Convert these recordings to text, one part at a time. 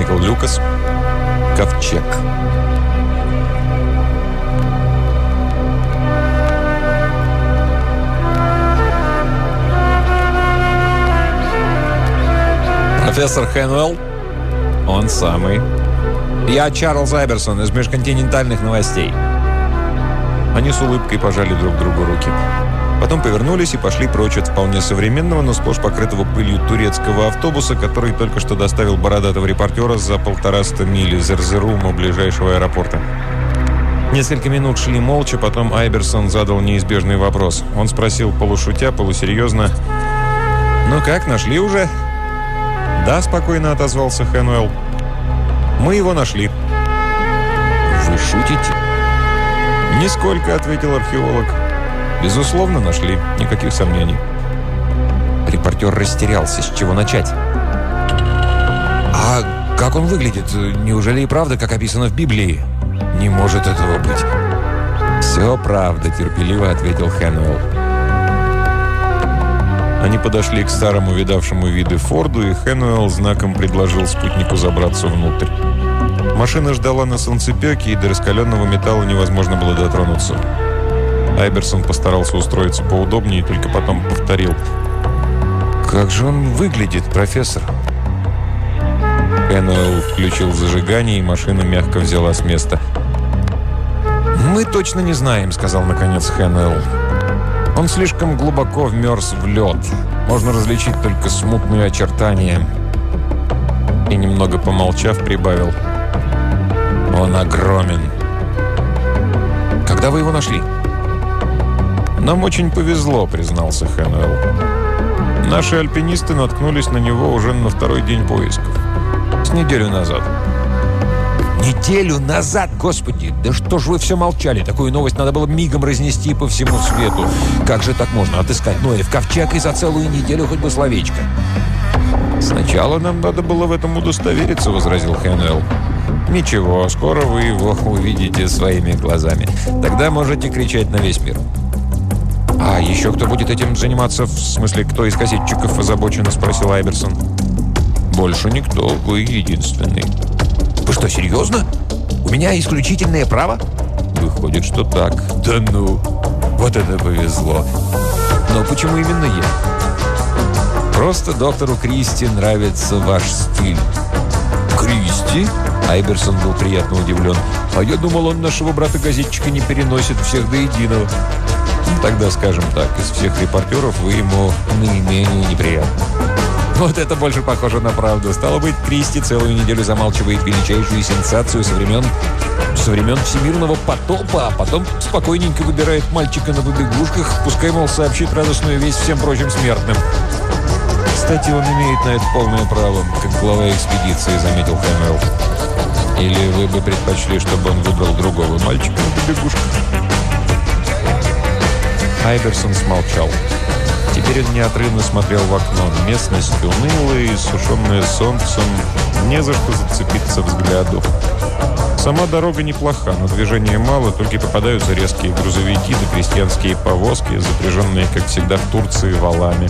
Майкл Люкас. Ковчег. Профессор Хэнуэлл? Он самый. Я Чарльз Айберсон из межконтинентальных новостей. Они с улыбкой пожали друг другу руки. Потом повернулись и пошли прочь от вполне современного, но сплошь покрытого пылью турецкого автобуса, который только что доставил бородатого репортера за 150 миль из Эрзерума, ближайшего аэропорта. Несколько минут шли молча, потом Айберсон задал неизбежный вопрос. Он спросил полушутя, полусерьезно: «Ну как, нашли уже?» «Да», — спокойно отозвался Хэнуэлл. «Мы его нашли». «Вы шутите?» «Нисколько», — ответил археолог. «Безусловно, нашли. Никаких сомнений». Репортер растерялся. С чего начать? «А как он выглядит? Неужели и правда, как описано в Библии?» «Не может этого быть». «Все правда», — терпеливо ответил Хэнуэлл. Они подошли к старому видавшему виды Форду, и Хэнуэлл знаком предложил спутнику забраться внутрь. Машина ждала на солнцепёке, и до раскаленного металла невозможно было дотронуться. Айберсон постарался устроиться поудобнее и только потом повторил: «Как же он выглядит, профессор?» Хэнуэлл включил зажигание, и машина мягко взяла с места. «Мы точно не знаем», — сказал наконец Хэнуэлл. «Он слишком глубоко вмерз в лед. Можно различить только смутные очертания». И, немного помолчав, прибавил: «Он огромен». «Когда вы его нашли?» «Нам очень повезло», — признался Хэнуэлл. «Наши альпинисты наткнулись на него уже на второй день поисков. С неделю назад». «Неделю назад, господи! Да что ж вы все молчали? Такую новость надо было мигом разнести по всему свету. Как же так можно отыскать Ноев ковчег и за целую неделю хоть бы словечко?» «Сначала нам надо было в этом удостовериться», — возразил Хэнуэлл. «Ничего, скоро вы его увидите своими глазами. Тогда можете кричать на весь мир». «А еще кто будет этим заниматься? В смысле, кто из газетчиков озабоченно?» — спросил Айберсон. «Больше никто. Вы единственный». «Вы что, серьезно? У меня исключительное право?» «Выходит, что так». «Да ну! Вот это повезло!» «Но почему именно я?» «Просто доктору Кристи нравится ваш стиль». «Кристи?» Айберсон был приятно удивлен. «А я думал, он нашего брата-газетчика не переносит всех до единого». «Тогда, скажем так, из всех репортеров вы ему наименее неприятны». «Вот это больше похоже на правду. Стало быть, Кристи целую неделю замалчивает величайшую сенсацию со времен всемирного потопа, а потом спокойненько выбирает мальчика на побегушках, пускай, мол, сообщит радостную весть всем прочим смертным». «Кстати, он имеет на это полное право, как глава экспедиции», — заметил Хэнуэлл. «Или вы бы предпочли, чтобы он выбрал другого мальчика на побегушках?» Айберсон смолчал. Теперь он неотрывно смотрел в окно. Местность унылая и иссушенная солнцем. Не за что зацепиться взгляду. Сама дорога неплоха, но движения мало, только и попадаются резкие грузовики да крестьянские повозки, запряженные, как всегда, в Турции валами.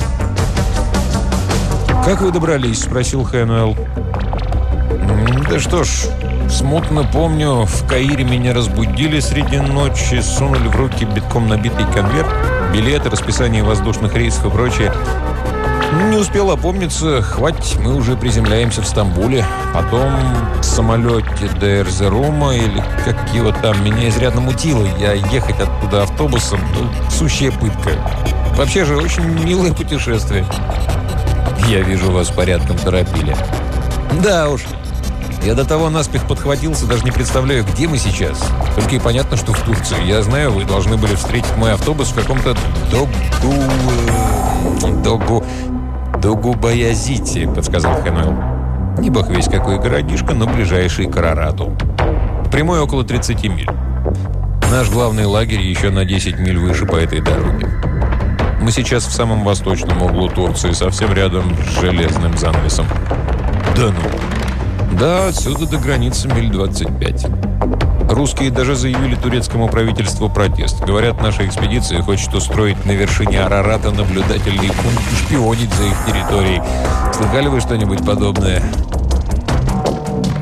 «Как вы добрались?» – спросил Хэнуэлл. «Да что ж, смутно помню, в Каире меня разбудили среди ночи, сунули в руки битком набитый конверт, билеты, расписание воздушных рейсов и прочее. Не успел опомниться, хватит, мы уже приземляемся в Стамбуле. Потом в самолете до Эрзерума, или как его там, меня изрядно мутило. Я ехать оттуда автобусом, сущая пытка. Вообще же очень милое путешествие». «Я вижу, вас порядком торопили». «Да уж. Я до того наспех подхватился, даже не представляю, где мы сейчас. Только и понятно, что в Турции. Я знаю, вы должны были встретить мой автобус в каком-то Догу-Баязите», подсказал Хэнуэлл. «Не бог весь какой городишко, но ближайший к Арарату. Прямой около 30 миль. Наш главный лагерь еще на 10 миль выше по этой дороге. Мы сейчас в самом восточном углу Турции, совсем рядом с железным занавесом». «Да ну?» «Да, отсюда до границы миль 25. Русские даже заявили турецкому правительству протест. Говорят, наша экспедиция хочет устроить на вершине Арарата наблюдательный пункт и шпионить за их территорией. Слыхали вы что-нибудь подобное?»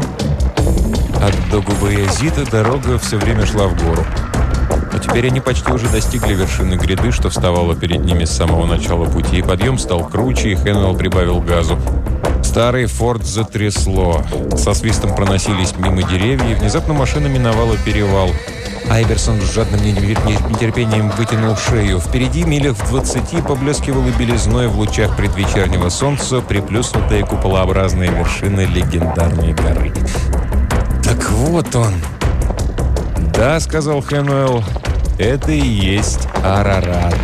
От Догу-Баязита дорога все время шла в гору. Но теперь они почти уже достигли вершины гряды, что вставало перед ними с самого начала пути. И подъем стал круче, и Хенуэлл прибавил газу. Старый «Форд» затрясло. Со свистом проносились мимо деревьев, и внезапно машина миновала перевал. Айберсон с жадным нетерпением вытянул шею. Впереди, милях в 20, поблескивала белизной в лучах предвечернего солнца приплюснутая куполообразная вершина легендарной горы. «Так вот он!» «Да», — сказал Хенуэлл, — «это и есть Арарат».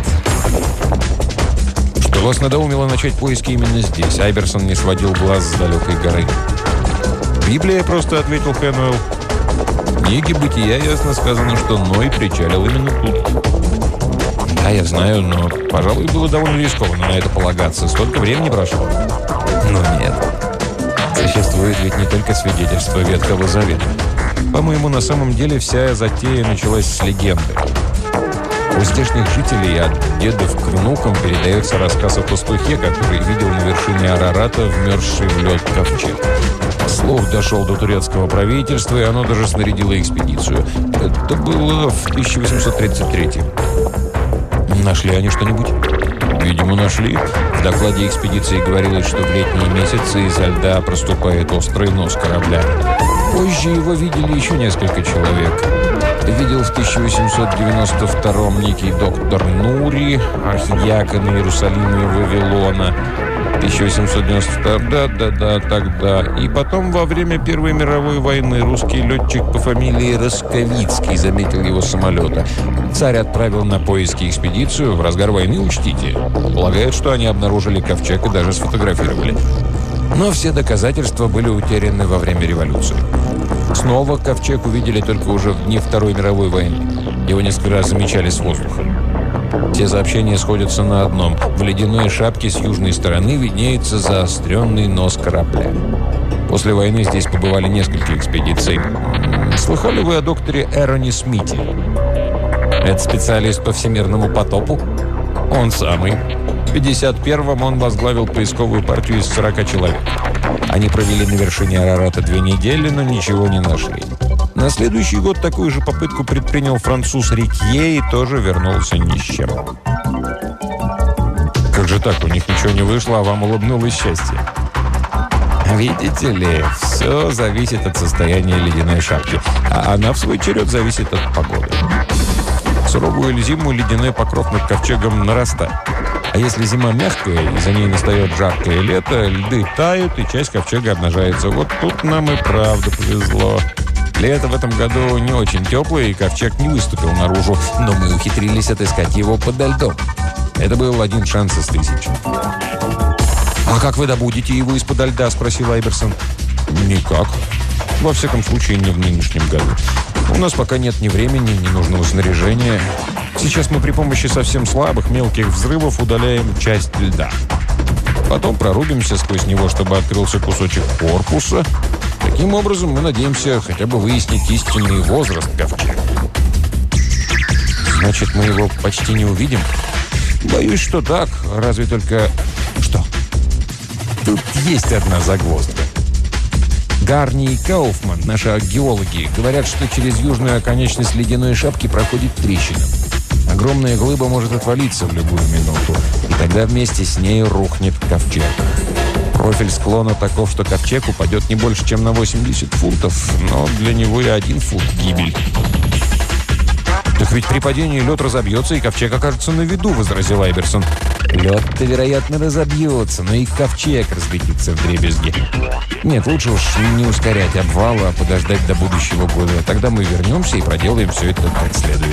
«Что вас надоумило начать поиски именно здесь?» Айберсон не сводил глаз с далекой горы. «Библия», — просто ответил Хенуэлл. «В книге «Бытия» ясно сказано, что Ной причалил именно тут». «Да, я знаю, но, пожалуй, было довольно рискованно на это полагаться. Столько времени прошло». «Но нет. Существует ведь не только свидетельство Ветхого Завета. По-моему, на самом деле вся затея началась с легенды. У здешних жителей от дедов к внукам передается рассказ о пастухе, который видел на вершине Арарата вмерзший в лед ковчег. Слух дошел до турецкого правительства, и оно даже снарядило экспедицию. Это было в 1833. Нашли они что-нибудь? Видимо, нашли. В докладе экспедиции говорилось, что в летние месяцы из-за льда проступает острый нос корабля. Позже его видели еще несколько человек. Видел в 1892-м некий доктор Нури, архидиакон Иерусалима и Вавилона. 1892, да, тогда. И потом, во время Первой мировой войны, русский летчик по фамилии Росковицкий заметил его с самолета. Царь отправил на поиски экспедицию. В разгар войны, учтите. Полагают, что они обнаружили ковчег и даже сфотографировали. Но все доказательства были утеряны во время революции. Снова ковчег увидели только уже в дни Второй мировой войны. Его несколько раз замечали с воздуха. Все сообщения сходятся на одном. В ледяной шапке с южной стороны виднеется заостренный нос корабля. После войны здесь побывали несколько экспедиций. Слыхали вы о докторе Эроне Смите? Это специалист по всемирному потопу? Он самый. В 1951-м он возглавил поисковую партию из 40 человек. Они провели на вершине Арарата 2 недели, но ничего не нашли. На следующий год такую же попытку предпринял француз Рикье и тоже вернулся ни с чем. Как же так? У них ничего не вышло, а вам улыбнулось счастье? Видите ли, все зависит от состояния ледяной шапки, а она в свой черед зависит от погоды. В суровую зиму ледяной покров над ковчегом нарастает. А если зима мягкая, и за ней настает жаркое лето, льды тают, и часть ковчега обнажается. Вот тут нам и правда повезло. Лето в этом году не очень теплое, и ковчег не выступил наружу, но мы ухитрились отыскать его подо льдом. Это был один шанс из 1000. «А как вы добудете его из-подо льда?» – спросил Айберсон. «Никак. Во всяком случае, не в нынешнем году. У нас пока нет ни времени, ни нужного снаряжения. Сейчас мы при помощи совсем слабых, мелких взрывов удаляем часть льда. Потом прорубимся сквозь него, чтобы открылся кусочек корпуса. Таким образом, мы надеемся хотя бы выяснить истинный возраст ковчега». «Значит, мы его почти не увидим?» «Боюсь, что так. Разве только...» «Что?» «Тут есть одна загвоздка. Гарни и Кауфман, наши геологи, говорят, что через южную оконечность ледяной шапки проходит трещина. Огромная глыба может отвалиться в любую минуту, и тогда вместе с ней рухнет ковчег. Профиль склона таков, что ковчег упадет не больше, чем на 80 фунтов, но для него и 1 фунт – гибель». «Так ведь при падении лед разобьется, и ковчег окажется на виду», – возразил Айберсон. «Лед-то, вероятно, разобьется, но и ковчег разлетится вдребезги. Нет, лучше уж не ускорять обвал, а подождать до будущего года. Тогда мы вернемся и проделаем все это как следует».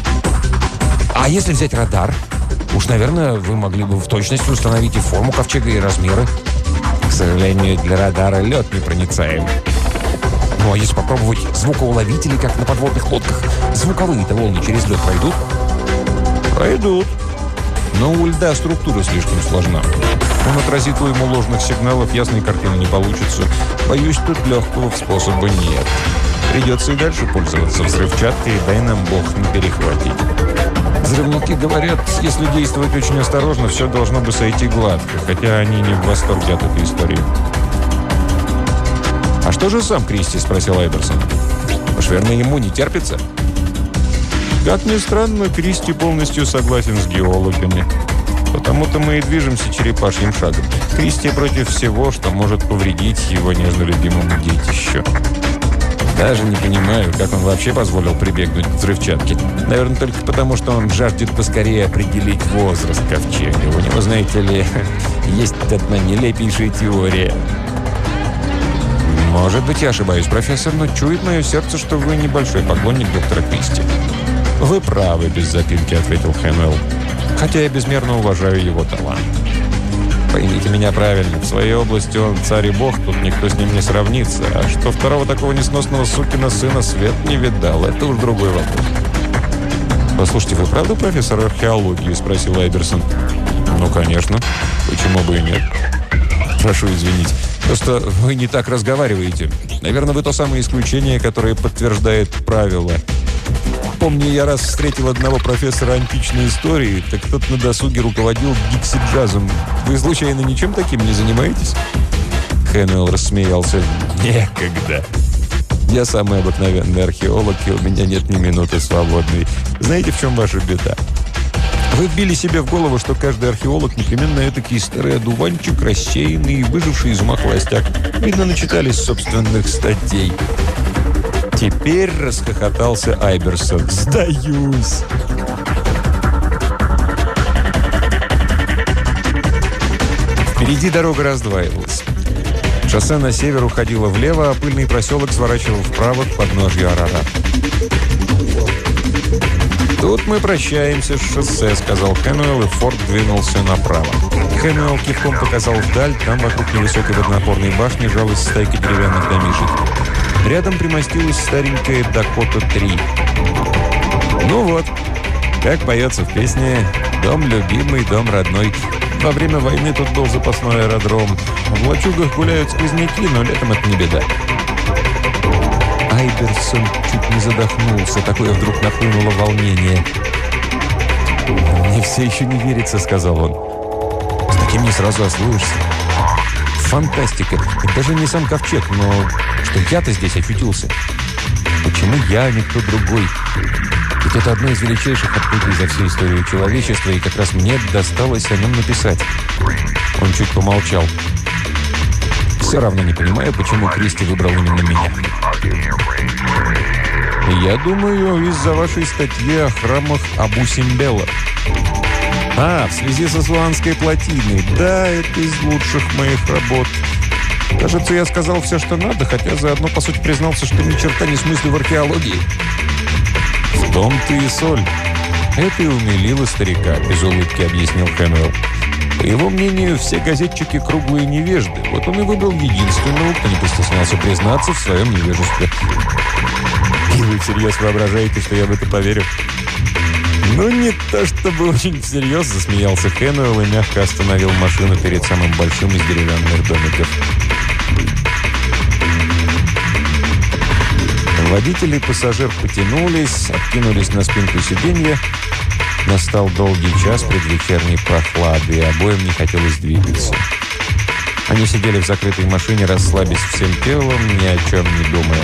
«А если взять радар? Уж, наверное, вы могли бы в точности установить и форму ковчега, и размеры». «К сожалению, для радара лед непроницаем». «Ну, а если попробовать звукоуловители, как на подводных лодках? Звуковые-то волны через лед пройдут?» «Пройдут. Но у льда структура слишком сложна. Он отразит уйму ложных сигналов, ясной картины не получится. Боюсь, тут легкого способа нет. Придется и дальше пользоваться взрывчаткой, и дай нам Бог не перехватить. Взрывники говорят, если действовать очень осторожно, все должно бы сойти гладко, хотя они не в восторге от этой истории». «А что же сам Кристи?» – спросил Айберсон. «Уж верно, ему не терпится?» Как ни странно, Кристи полностью согласен с геологами. Потому-то мы и движемся черепашьим шагом. Кристи против всего, что может повредить его нежно любимому детищу. Даже не понимаю, как он вообще позволил прибегнуть к взрывчатке. Наверное, только потому, что он жаждет поскорее определить возраст ковчега. У него, знаете ли, есть одна нелепейшая теория. «Может быть, я ошибаюсь, профессор, но чует мое сердце, что вы небольшой поклонник доктора Кристи». «Вы правы», – без запинки ответил Хэнуэлл. «Хотя я безмерно уважаю его талант. Поймите меня правильно, в своей области он царь и бог, тут никто с ним не сравнится. А что второго такого несносного сукина сына свет не видал, это уж другой вопрос». «Послушайте, вы правда профессор археологии?» – спросил Айберсон. «Ну, конечно. Почему бы и нет?» «Прошу извинить. Просто вы не так разговариваете. Наверное, вы то самое исключение, которое подтверждает правило. Помню, я раз встретил одного профессора античной истории, так тот на досуге руководил гикси-джазом. Вы, случайно, ничем таким не занимаетесь?» Хэнуэлл рассмеялся. «Некогда. Я самый обыкновенный археолог, и у меня нет ни минуты свободной. Знаете, в чем ваша беда? Вы вбили себе в голову, что каждый археолог непременно этакий старый одуванчик, рассеянный и выживший из ума холостяк. Видно, начитались собственных статей». Теперь расхохотался Айберсон. «Сдаюсь!» Впереди дорога раздваивалась. Шоссе на север уходило влево, а пыльный проселок сворачивал вправо к подножью Арарата. «Тут мы прощаемся с шоссе», — сказал Хэнуэлл, и Форд двинулся направо. Хэнуэлл кивком показал вдаль, там вокруг невысокой водонапорной башни жалась стайка деревянных домишек. Рядом примостилась старенькая Дакота-3. Ну вот, как поется в песне «Дом любимый, дом родной». Во время войны тут был запасной аэродром. В лачугах гуляют сквозняки, но летом это не беда. Айберсон чуть не задохнулся. Такое вдруг нахлынуло волнение. «Мне все еще не верится», — сказал он. «С таким не сразу освоишься. Фантастика. Это даже не сам ковчег, но что я-то здесь очутился. Почему я, а не кто другой? Ведь это одно из величайших открытий за всю историю человечества, и как раз мне досталось о нем написать». Он чуть помолчал. «Все равно не понимаю, почему Кристи выбрал именно меня». «Я думаю, из-за вашей статьи о храмах Абу-Симбела». «А, в связи с Асуанской плотиной. Да, это из лучших моих работ. Кажется, я сказал все, что надо, хотя заодно, по сути, признался, что ни черта не смыслю в археологии». «В том-то и соль. Это и умилило старика», — без улыбки объяснил Хэнуэлл. «По его мнению, все газетчики круглые невежды. Вот он и выбрал единственного, кто не постеснялся признаться в своем невежестве». «И вы всерьез воображаете, что я в это поверю?» «Ну, не то чтобы очень всерьез», — засмеялся Хэнуэлл и мягко остановил машину перед самым большим из деревянных домиков. Водитель и пассажир потянулись, откинулись на спинку сиденья. Настал долгий час предвечерней прохлады, и обоим не хотелось двигаться. Они сидели в закрытой машине, расслабясь всем телом, ни о чем не думая.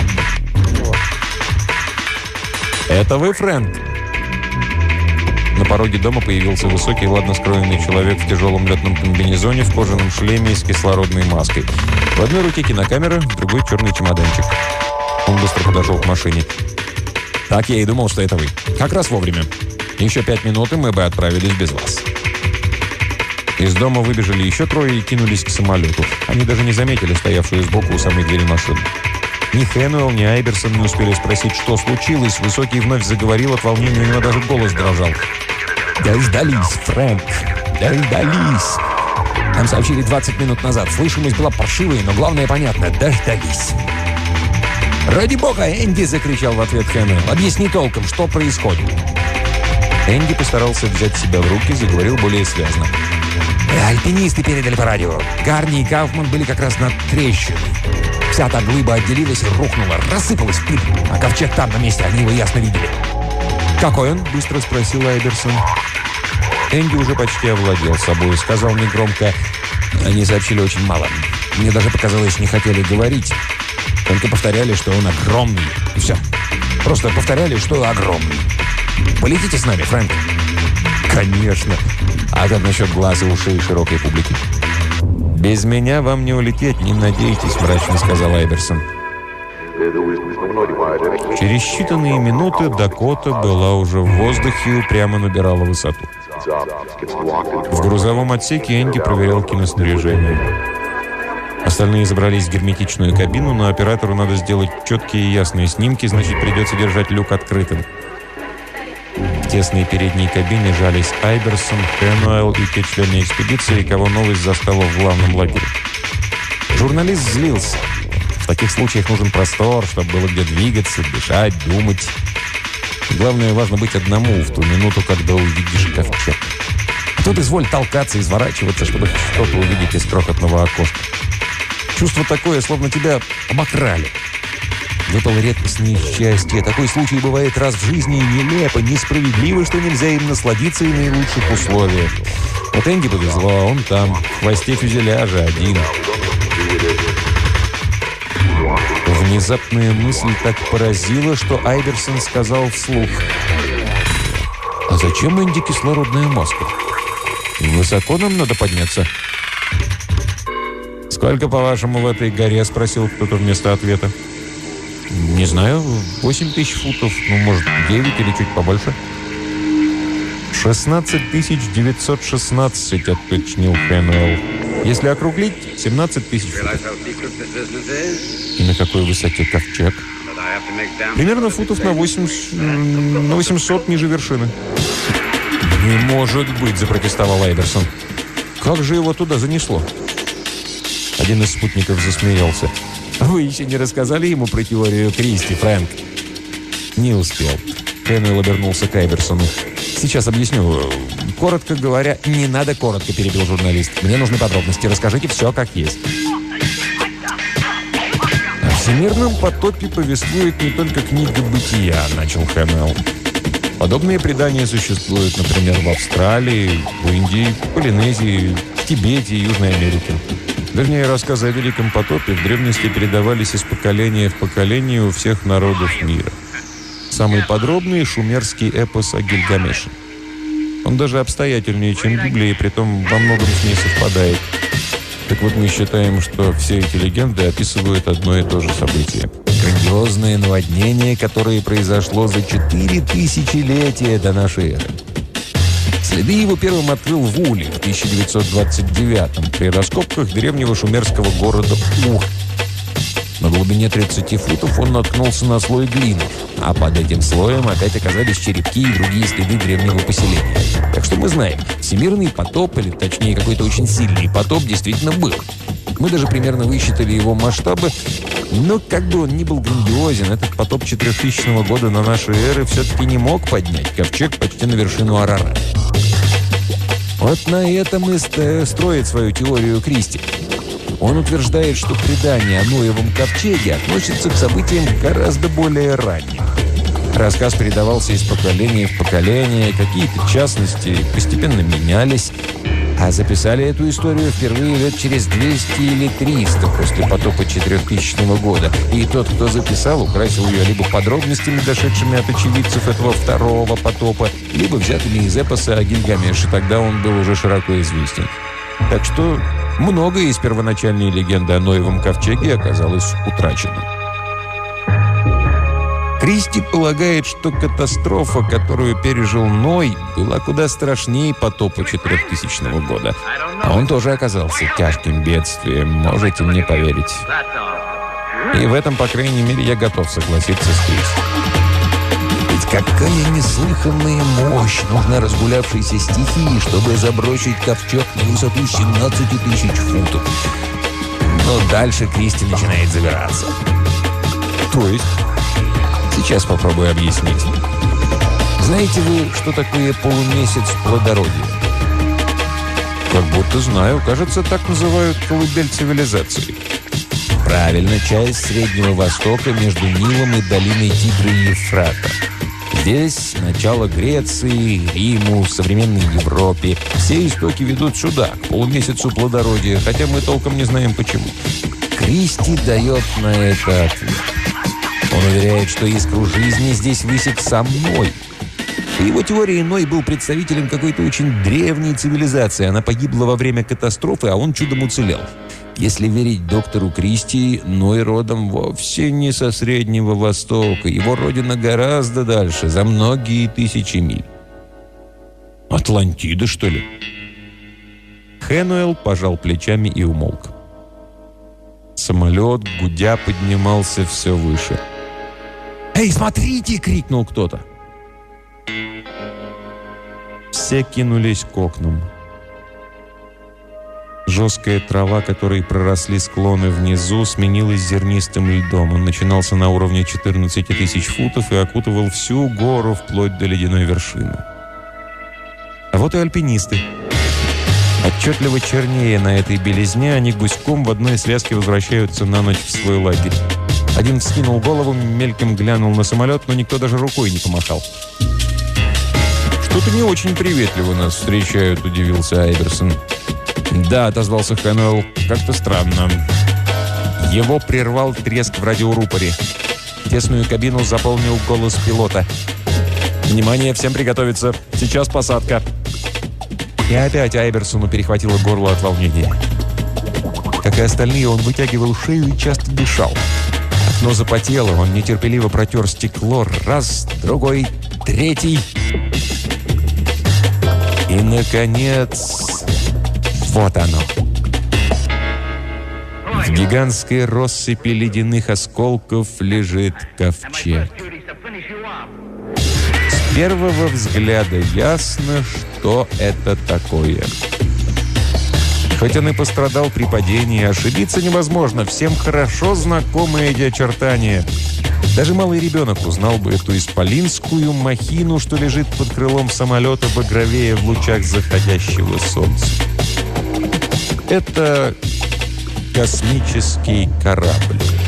«Это вы, Фрэнк?» На пороге дома появился высокий, ладно скроенный человек в тяжелом летном комбинезоне, в кожаном шлеме и с кислородной маской. В одной руке кинокамера, в другой черный чемоданчик. Он быстро подошел к машине. «Так я и думал, что это вы. Как раз вовремя. Еще 5 минут, и мы бы отправились без вас». Из дома выбежали еще трое и кинулись к самолету. Они даже не заметили стоявшую сбоку у самой двери машины. Ни Хэнуэлл, ни Айберсон не успели спросить, что случилось. Высокий вновь заговорил, от волнения у него даже голос дрожал. «Дождались, Фрэнк! Дождались! Нам сообщили 20 минут назад. Слышимость была паршивой, но главное понятно. Дождались!» «Ради бога, Энди!» — закричал в ответ Хэнуэлл. «Объясни толком, что происходит!» Энди постарался взять себя в руки, заговорил более связно. «Альпинисты передали по радио. Гарни и Кауфман были как раз над трещиной. Вся та глыба отделилась и рухнула, рассыпалась в пыль. А ковчег там на месте, они его ясно видели». «Какой он?» — быстро спросил Айберсон. Энди уже почти овладел собой, сказал негромко: «Они сообщили очень мало. Мне даже показалось, не хотели говорить. Только повторяли, что он огромный. И все. Просто повторяли, что огромный. Полетите с нами, Фрэнк? Конечно. А как насчет глаз и ушей широкой публики? «Без меня вам не улететь, не надейтесь», — мрачно сказал Айберсон. Через считанные минуты Дакота была уже в воздухе и упрямо набирала высоту. В грузовом отсеке Энди проверял киноснаряжение. Остальные забрались в герметичную кабину, но оператору надо сделать четкие и ясные снимки, значит, придется держать люк открытым. В тесной передней кабине жались Айберсон, Хэнуэлл и те члены экспедиции, кого новость застала в главном лагере. Журналист злился. В таких случаях нужен простор, чтобы было где двигаться, дышать, думать. Главное, важно быть одному в ту минуту, когда увидишь ковчег. А тут изволь толкаться, изворачиваться, чтобы что-то увидеть из крохотного окошка. Чувство такое, словно тебя обокрали. Выпало редкостное счастье. Такой случай бывает раз в жизни, и нелепо, несправедливо, что нельзя им насладиться и в наилучших условиях. Вот Энди повезло, он там, в хвосте фюзеляжа, один. Внезапная мысль так поразила, что Айберсон сказал вслух: «А зачем Энди кислородная маска? Высоко нам надо подняться». «Сколько, по-вашему, в этой горе?» — спросил кто-то вместо ответа. «Не знаю, 8000 футов, ну, может, 9 или чуть побольше». 16 916, отточнил Хэнуэлл. Если округлить, 17 000 футов. И на какой высоте ковчег? Примерно футов на 800 ниже вершины. «Не может быть!» — запротестовал Айберсон. «Как же его туда занесло?» Один из спутников засмеялся. «Вы еще не рассказали ему про теорию Кристи, Фрэнк?» «Не успел». Хэнуэлл обернулся к Айберсону. «Сейчас объясню. Коротко говоря...» «Не надо коротко», — перебил журналист. «Мне нужны подробности. Расскажите все как есть». «О всемирном потопе повествует не только книга «Бытия», — начал Хэнуэлл. «Подобные предания существуют, например, в Австралии, в Индии, в Полинезии, в Тибете и Южной Америке. Вернее, рассказы о Великом потопе в древности передавались из поколения в поколение у всех народов мира. Самый подробный — шумерский эпос о Гильгамеше. Он даже обстоятельнее, чем Библия, и притом во многом с ней совпадает. Так вот, мы считаем, что все эти легенды описывают одно и то же событие. Грандиозное наводнение, которое произошло за 4000 до нашей эры. Следы его первым открыл Вули в 1929-м при раскопках древнего шумерского города Ур. На глубине 30 футов он наткнулся на слой глины, а под этим слоем опять оказались черепки и другие следы древнего поселения. Так что мы знаем, всемирный потоп, или точнее какой-то очень сильный потоп, действительно был. Мы даже примерно высчитали его масштабы, но как бы он ни был грандиозен, этот потоп 4000 года на нашей эры все-таки не мог поднять ковчег почти на вершину Арарата. Вот на этом и строит свою теорию Кристи. Он утверждает, что предание о Ноевом ковчеге относится к событиям гораздо более ранним. Рассказ передавался из поколения в поколение, какие-то частности постепенно менялись, а записали эту историю впервые лет через 200 или 300 после потопа 4000 года. И тот, кто записал, украсил ее либо подробностями, дошедшими от очевидцев этого второго потопа, либо взятыми из эпоса о Гильгамеше. Тогда он был уже широко известен. Так что многое из первоначальной легенды о Ноевом ковчеге оказалось утрачено. Кристи полагает, что катастрофа, которую пережил Ной, была куда страшнее потопа 4000 года. А он тоже оказался тяжким бедствием, можете мне поверить. И в этом, по крайней мере, я готов согласиться с Кристи. Ведь какая неслыханная мощь нужна разгулявшейся стихии, чтобы забросить ковчег на высоту 17 000 футов. Но дальше Кристи начинает забираться. То есть? Сейчас попробую объяснить. Знаете вы, что такое полумесяц плодородия? Как будто знаю. Кажется, так называют колыбель цивилизации. Правильно, часть Среднего Востока между Нилом и долиной Тигра и Ефрата. Здесь начало Греции, Риму, современной Европе. Все истоки ведут сюда, к полумесяцу плодородия, хотя мы толком не знаем почему. Кристи дает на это ответ. Он уверяет, что искру жизни здесь высек сам Ной. По его теории, Ной был представителем какой-то очень древней цивилизации. Она погибла во время катастрофы, а он чудом уцелел. Если верить доктору Кристи, Ной родом вовсе не со Среднего Востока. Его родина гораздо дальше, за многие тысячи миль. Атлантида, что ли? Хэнуэлл пожал плечами и умолк. Самолет, гудя, поднимался все выше. «Эй, смотрите!» — крикнул кто-то. Все кинулись к окнам. Жесткая трава, которой проросли склоны внизу, сменилась зернистым льдом. Он начинался на уровне 14 тысяч футов и окутывал всю гору вплоть до ледяной вершины. А вот и альпинисты. Отчетливо чернее на этой белизне, они гуськом в одной связке возвращаются на ночь в свой лагерь. Один вскинул голову, мельком глянул на самолет, но никто даже рукой не помахал. «Что-то не очень приветливо нас встречают», — удивился Айверсон. «Да», — отозвался Хэнуэлл, — «как-то странно». Его прервал треск в радиорупоре. Тесную кабину заполнил голос пилота. «Внимание, всем приготовиться. Сейчас посадка». И опять Айверсону перехватило горло от волнения. Как и остальные, он вытягивал шею и часто дышал. Окно запотело, он нетерпеливо протер стекло. Раз, другой, третий. И, наконец, вот оно. В гигантской россыпи ледяных осколков лежит ковчег. С первого взгляда ясно, что это такое. Хоть он и пострадал при падении, ошибиться невозможно. Всем хорошо знакомы эти очертания. Даже малый ребенок узнал бы эту исполинскую махину, что лежит под крылом самолета, багровее в лучах заходящего солнца. Это космический корабль.